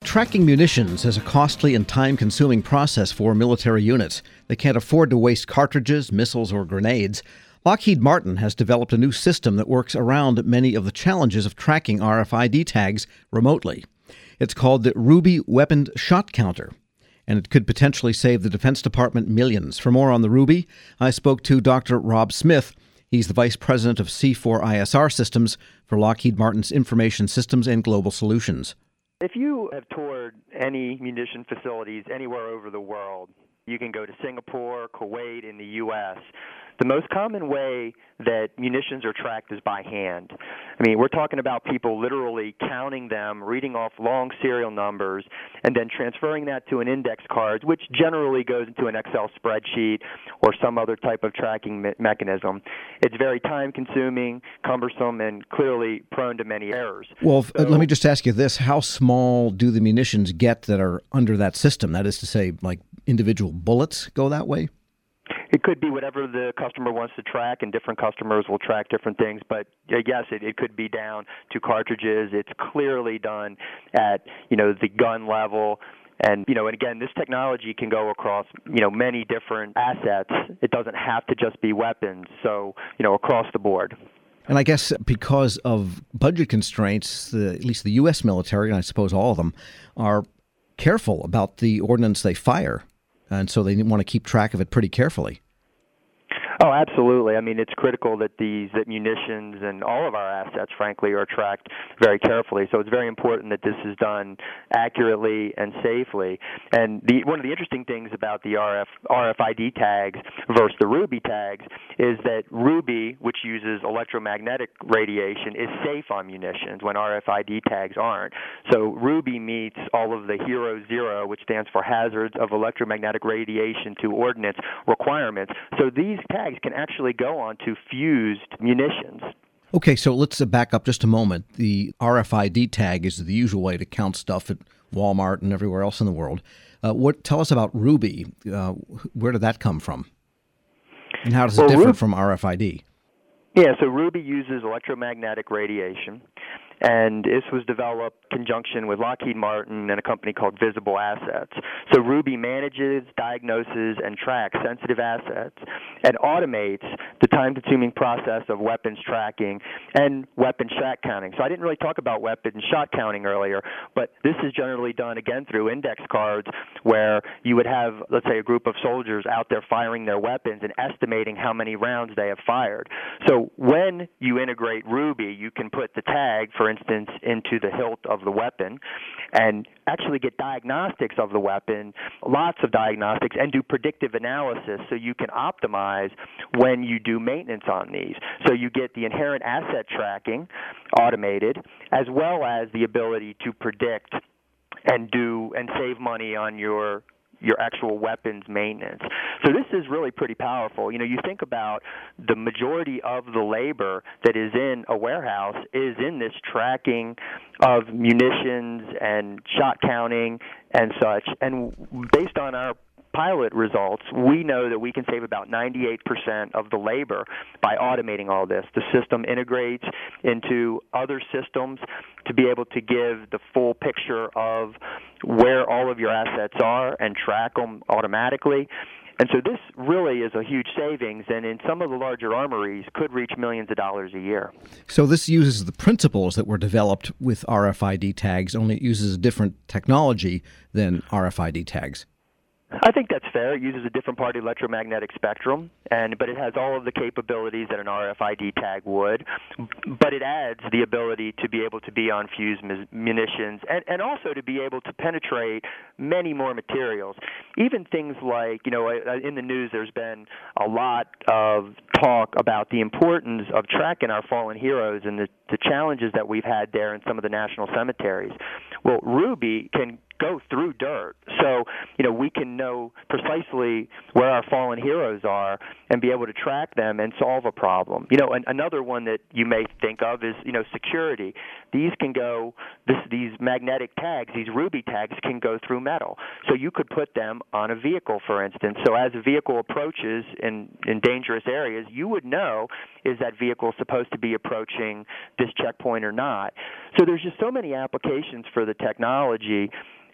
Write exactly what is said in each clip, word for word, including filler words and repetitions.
Tracking munitions is a costly and time-consuming process for military units. They can't afford to waste cartridges, missiles, or grenades. Lockheed Martin has developed a new system that works around many of the challenges of tracking R F I D tags remotely. It's called the Ruby Weapon Shot Counter, and it could potentially save the Defense Department millions. For more on the Ruby, I spoke to Doctor Rob Smith. He's the Vice President of C four I S R Systems for Lockheed Martin's Information Systems and Global Solutions. If you have toured any munition facilities anywhere over the world, you can go to Singapore, Kuwait, in the U S, the most common way that munitions are tracked is by hand. I mean, we're talking about people literally counting them, reading off long serial numbers, and then transferring that to an index card, which generally goes into an Excel spreadsheet or some other type of tracking me- mechanism. It's very time-consuming, cumbersome, and clearly prone to many errors. Well, so, let me just ask you this. How small do the munitions get that are under that system? That is to say, like individual bullets go that way? It could be whatever the customer wants to track, and different customers will track different things. But yes, it, it could be down to cartridges. It's clearly done at, you know, the gun level. And, you know, and again, this technology can go across, you know, many different assets. It doesn't have to just be weapons. So, you know, across the board. And I guess because of budget constraints, the, at least the U S military, and I suppose all of them, are careful about the ordnance they fire. And so they want to keep track of it pretty carefully. Oh, absolutely. I mean, it's critical that these that munitions and all of our assets, frankly, are tracked very carefully. So it's very important that this is done accurately and safely. And the, one of the interesting things about the R F, R F I D tags versus the Ruby tags is that Ruby, which uses electromagnetic radiation, is safe on munitions when R F I D tags aren't. So Ruby meets all of the HERO zero, which stands for Hazards of Electromagnetic Radiation to Ordnance requirements. So these tags can actually go on to fused munitions. Okay, so let's uh, back up just a moment. The R F I D tag is the usual way to count stuff at Walmart and everywhere else in the world. Uh, what? Tell us about Ruby. Uh, where did that come from? And how does it well, differ Rub- from R F I D? Yeah, so Ruby uses electromagnetic radiation, and this was developed in conjunction with Lockheed Martin and a company called Visible Assets. So Ruby manages, diagnoses, and tracks sensitive assets and automates the time-consuming process of weapons tracking and weapon shot counting. So I didn't really talk about weapon shot counting earlier, but this is generally done, again, through index cards where you would have, let's say, a group of soldiers out there firing their weapons and estimating how many rounds they have fired. So when you integrate Ruby, you can put the tag, for instance, into the hilt of the weapon and actually get diagnostics of the weapon, lots of diagnostics, and do predictive analysis so you can optimize when you do maintenance on these. So you get the inherent asset tracking automated, as well as the ability to predict and do and save money on your your actual weapons maintenance. So this is really pretty powerful. You know, you think about the majority of the labor that is in a warehouse is in this tracking of munitions and shot counting and such. And based on our pilot results, we know that we can save about ninety-eight percent of the labor by automating all this. The system integrates into other systems to be able to give the full picture of where all of your assets are and track them automatically. And so this really is a huge savings, and in some of the larger armories could reach millions of dollars a year. So this uses the principles that were developed with R F I D tags, only it uses a different technology than R F I D tags. I think that's fair. It uses a different part of the electromagnetic spectrum, and but it has all of the capabilities that an R F I D tag would. But it adds the ability to be able to be on fused munitions and, and also to be able to penetrate many more materials. Even things like, you know, in the news there's been a lot of talk about the importance of tracking our fallen heroes and the, the challenges that we've had there in some of the national cemeteries. Well, Ruby can go through dirt. So, you know, we can know precisely where our fallen heroes are and be able to track them and solve a problem. You know, and another one that you may think of is, you know, security. These can go, this, these magnetic tags, these Ruby tags can go through metal. So you could put them on a vehicle, for instance. So as a vehicle approaches in, in dangerous areas, you would know, is that vehicle supposed to be approaching this checkpoint or not? So there's just so many applications for the technology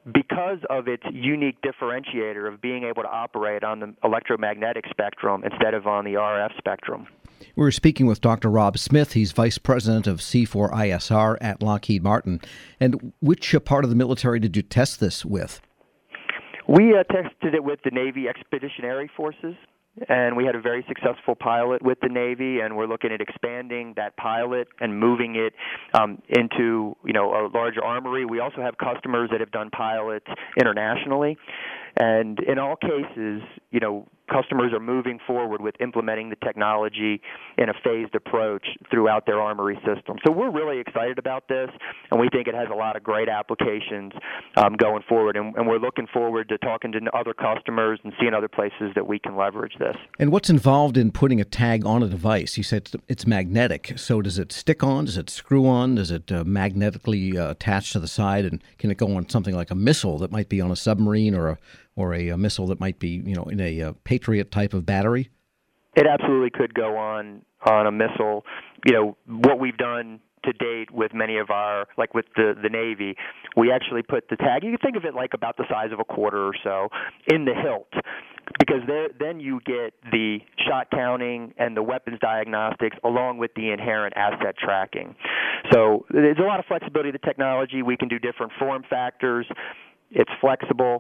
because of its unique differentiator of being able to operate on the electromagnetic spectrum instead of on the R F spectrum. We're speaking with Doctor Rob Smith. He's Vice President of C four I S R at Lockheed Martin. And which uh, part of the military did you test this with? We uh, tested it with the Navy Expeditionary Forces, and we had a very successful pilot with the Navy, and we're looking at expanding that pilot and moving it um, into, you know, a larger armory. We also have customers that have done pilots internationally, and in all cases, you know, customers are moving forward with implementing the technology in a phased approach throughout their armory system. So we're really excited about this, and we think it has a lot of great applications um, going forward, and, and we're looking forward to talking to other customers and seeing other places that we can leverage this. And what's involved in putting a tag on a device? You said it's magnetic, so does it stick on? Does it screw on? Does it uh, magnetically uh, attach to the side? And can it go on something like a missile that might be on a submarine, or a or a, a missile that might be, you know, in a, a Patriot type of battery? It absolutely could go on on a missile. You know, what we've done to date with many of our, like with the, the Navy, we actually put the tag, you can think of it like about the size of a quarter or so, in the hilt. Because there, then you get the shot counting and the weapons diagnostics along with the inherent asset tracking. So there's a lot of flexibility to the technology. We can do different form factors. It's flexible.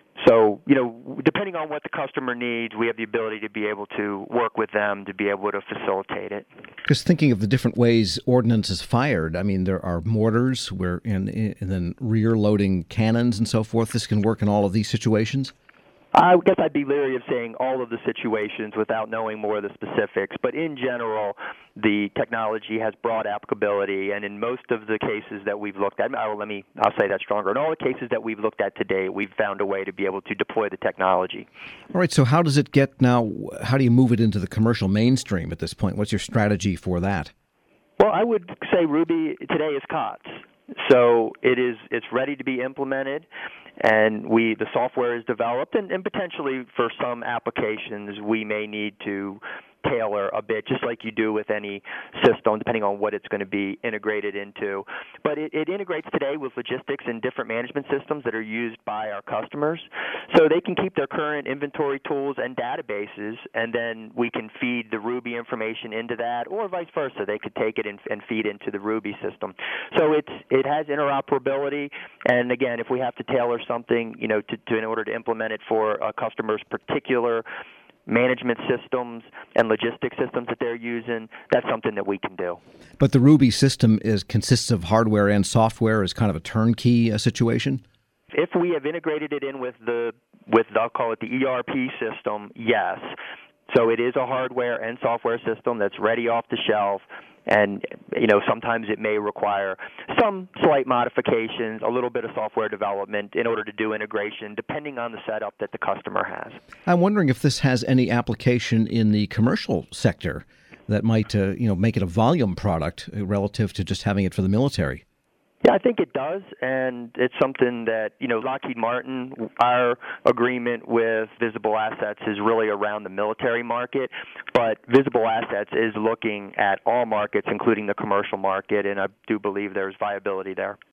So, you know, depending on what the customer needs, we have the ability to be able to work with them to be able to facilitate it. Because thinking of the different ways ordnance is fired, I mean, there are mortars where, and, and then rear-loading cannons and so forth. This can work in all of these situations? I guess I'd be leery of saying all of the situations without knowing more of the specifics, but in general, the technology has broad applicability, and in most of the cases that we've looked at, oh, let me, I'll say that stronger, in all the cases that we've looked at today, we've found a way to be able to deploy the technology. All right, so how does it get now, how do you move it into the commercial mainstream at this point? What's your strategy for that? Well, I would say Ruby today is C O T S. So it is, it's ready to be implemented, and we, the software is developed, and, and potentially for some applications we may need to tailor a bit, just like you do with any system, depending on what it's going to be integrated into. But it, it integrates today with logistics and different management systems that are used by our customers. So they can keep their current inventory tools and databases, and then we can feed the Ruby information into that, or vice versa. They could take it and, and feed into the Ruby system. So it's, it has interoperability, and again, if we have to tailor something, you know, to, to in order to implement it for a customer's particular management systems and logistics systems that they're using, that's something that we can do. But the Ruby system is consists of hardware and software as kind of a turnkey uh, situation? If we have integrated it in with the, with I'll call it the E R P system, yes. So it is a hardware and software system that's ready off the shelf. And, you know, sometimes it may require some slight modifications, a little bit of software development in order to do integration, depending on the setup that the customer has. I'm wondering if this has any application in the commercial sector that might, uh, you know, make it a volume product relative to just having it for the military. Yeah, I think it does, and it's something that, you know, Lockheed Martin, our agreement with Visible Assets is really around the military market, but Visible Assets is looking at all markets, including the commercial market, and I do believe there's viability there.